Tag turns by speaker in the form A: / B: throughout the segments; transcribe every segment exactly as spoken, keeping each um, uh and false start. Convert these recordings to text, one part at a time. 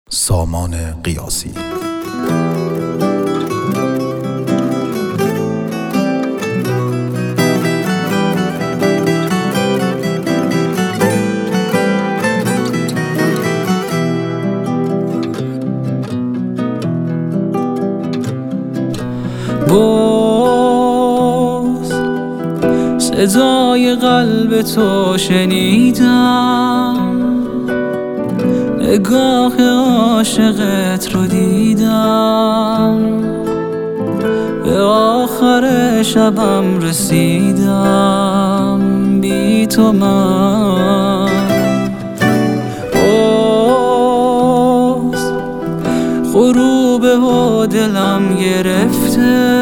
A: سامان قیاسی.
B: باز صدای قلب تو شنیدم، نگاه عاشقت رو دیدم، به آخر شبم رسیدم بی تو من. باز غروب و دلم گرفته،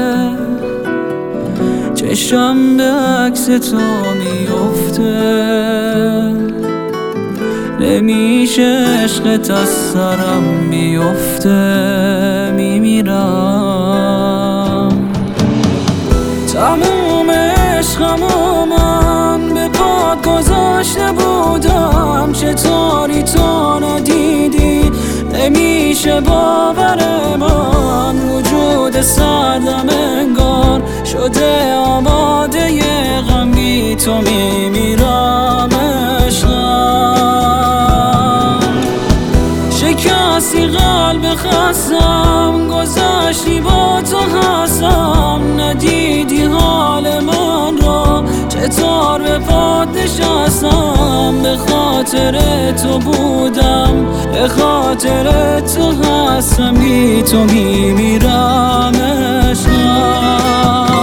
B: چشم به عکس تو میفته، نمیشه عشقت از سرم بیفته، میمیرم. تموم عشقمو من به پات گذاشته بودم، چطوری تو ندیدی؟ نمیشه باور من، وجود سردم انگار شده آماده ی غم، بی تو میمیرم عشقم. شکستی قلب خستم، گذاشتی با تو هستم، ندیدی حال من رو، چطور به پات نشستم. به خاطر تو بودم، به خاطر تو هستم، بی تو میمیرم عشقم.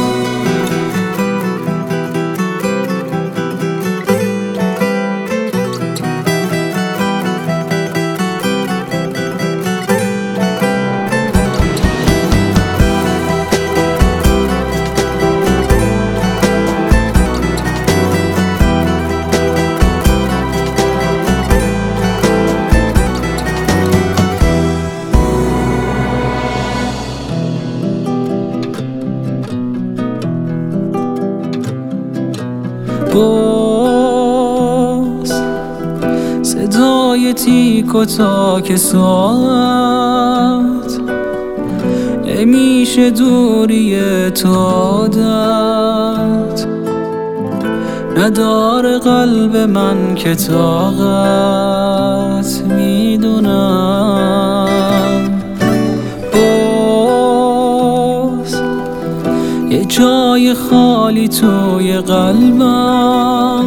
B: باز صدای تیک و تاک ساعت، نمیشه دوری تو عادت، نداره قلب من که طاقت، میدونم. باز یه جای خالی توی قلبم،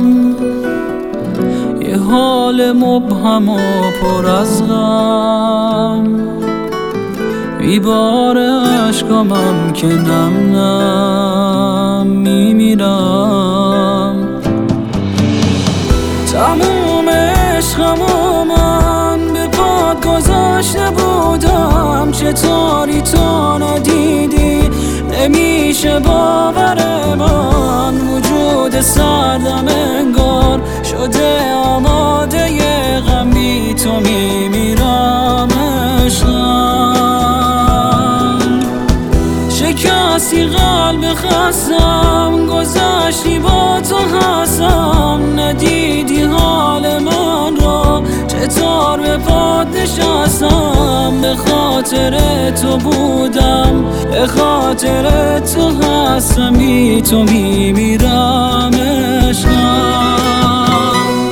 B: یه حال مبهم و پر از غم، میباره عشقامم که نم نم، میمیرم. تموم عشقمو من به پات گذاشته بودم، چطوری تو ندیدی؟ نمیشه باور من، وجود سردم انگار شده آماده ی غم، بی تو میمیرم عشقم. شکستی قلب خستم، گذاشتی با تو هستم، ندیدی حال من رو، چطور به پات نشستم. به خاطر تو بودم، به خاطر تو هستم، بی تو میمیرم عشقم.